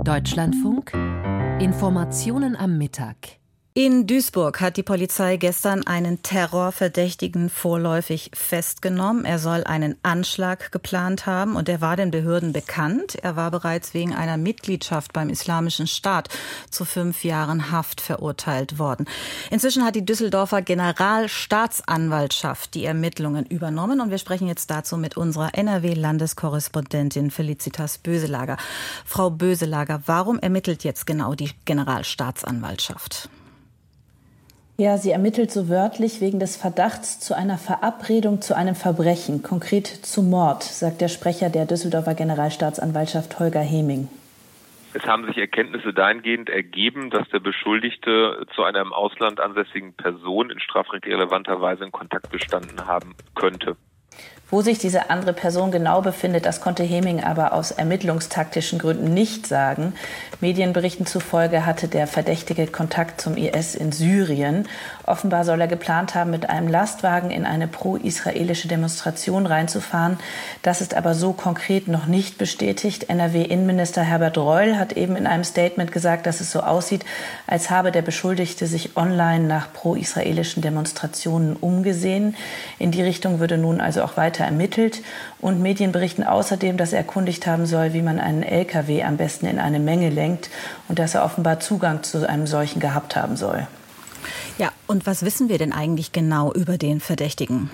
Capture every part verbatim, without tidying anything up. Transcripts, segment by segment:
Deutschlandfunk Informationen am Mittag. In Duisburg hat die Polizei gestern einen Terrorverdächtigen vorläufig festgenommen. Er soll einen Anschlag geplant haben und er war den Behörden bekannt. Er war bereits wegen einer Mitgliedschaft beim Islamischen Staat zu fünf Jahren Haft verurteilt worden. Inzwischen hat die Düsseldorfer Generalstaatsanwaltschaft die Ermittlungen übernommen und wir sprechen jetzt dazu mit unserer N R W-Landeskorrespondentin Felicitas Böselager. Frau Böselager, warum ermittelt jetzt genau die Generalstaatsanwaltschaft? Ja, sie ermittelt so wörtlich wegen des Verdachts zu einer Verabredung zu einem Verbrechen, konkret zu Mord, sagt der Sprecher der Düsseldorfer Generalstaatsanwaltschaft Holger Heming. Es haben sich Erkenntnisse dahingehend ergeben, dass der Beschuldigte zu einer im Ausland ansässigen Person in strafrelevanter Weise in Kontakt gestanden haben könnte. Wo sich diese andere Person genau befindet, das konnte Heming aber aus ermittlungstaktischen Gründen nicht sagen. Medienberichten zufolge hatte der Verdächtige Kontakt zum I S in Syrien. Offenbar soll er geplant haben, mit einem Lastwagen in eine pro-israelische Demonstration reinzufahren. Das ist aber so konkret noch nicht bestätigt. N R W-Innenminister Herbert Reul hat eben in einem Statement gesagt, dass es so aussieht, als habe der Beschuldigte sich online nach pro-israelischen Demonstrationen umgesehen. In die Richtung würde nun also auch weiter ermittelt und Medien berichten außerdem, dass er erkundigt haben soll, wie man einen L K W am besten in eine Menge lenkt und dass er offenbar Zugang zu einem solchen gehabt haben soll. Ja, und was wissen wir denn eigentlich genau über den Verdächtigen?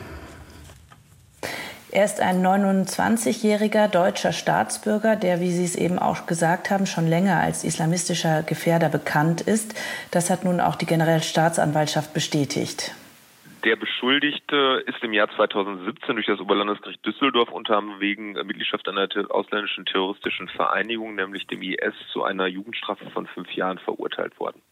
Er ist ein neunundzwanzigjähriger deutscher Staatsbürger, der, wie Sie es eben auch gesagt haben, schon länger als islamistischer Gefährder bekannt ist. Das hat nun auch die Generalstaatsanwaltschaft bestätigt. Der Beschuldigte ist im Jahr zweitausendsiebzehn durch das Oberlandesgericht Düsseldorf unter anderem wegen Mitgliedschaft einer ausländischen terroristischen Vereinigung, nämlich dem I S, zu einer Jugendstrafe von fünf Jahren verurteilt worden.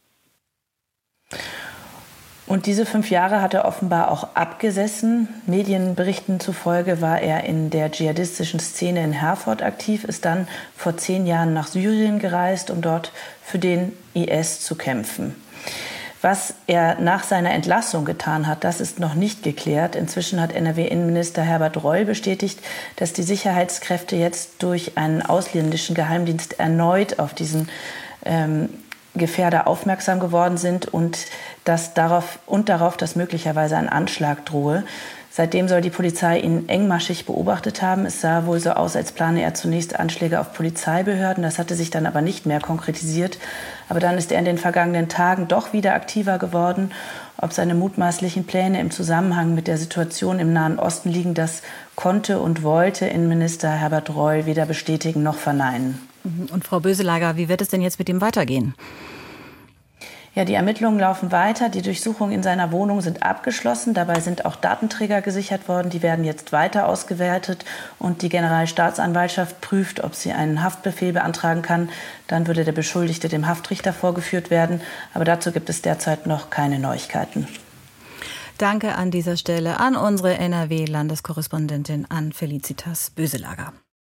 Und diese fünf Jahre hat er offenbar auch abgesessen. Medienberichten zufolge war er in der dschihadistischen Szene in Herford aktiv, ist dann vor zehn Jahren nach Syrien gereist, um dort für den I S zu kämpfen. Was er nach seiner Entlassung getan hat, das ist noch nicht geklärt. Inzwischen hat N R W-Innenminister Herbert Reul bestätigt, dass die Sicherheitskräfte jetzt durch einen ausländischen Geheimdienst erneut auf diesen ähm, Gefährder aufmerksam geworden sind und, dass darauf, und darauf, dass möglicherweise ein Anschlag drohe. Seitdem soll die Polizei ihn engmaschig beobachtet haben. Es sah wohl so aus, als plane er zunächst Anschläge auf Polizeibehörden. Das hatte sich dann aber nicht mehr konkretisiert. Aber dann ist er in den vergangenen Tagen doch wieder aktiver geworden. Ob seine mutmaßlichen Pläne im Zusammenhang mit der Situation im Nahen Osten liegen, das konnte und wollte Innenminister Herbert Reul weder bestätigen noch verneinen. Und Frau Böselager, wie wird es denn jetzt mit ihm weitergehen? Ja, die Ermittlungen laufen weiter. Die Durchsuchungen in seiner Wohnung sind abgeschlossen. Dabei sind auch Datenträger gesichert worden. Die werden jetzt weiter ausgewertet. Und die Generalstaatsanwaltschaft prüft, ob sie einen Haftbefehl beantragen kann. Dann würde der Beschuldigte dem Haftrichter vorgeführt werden. Aber dazu gibt es derzeit noch keine Neuigkeiten. Danke an dieser Stelle an unsere N R W-Landeskorrespondentin, an Felicitas Böselager.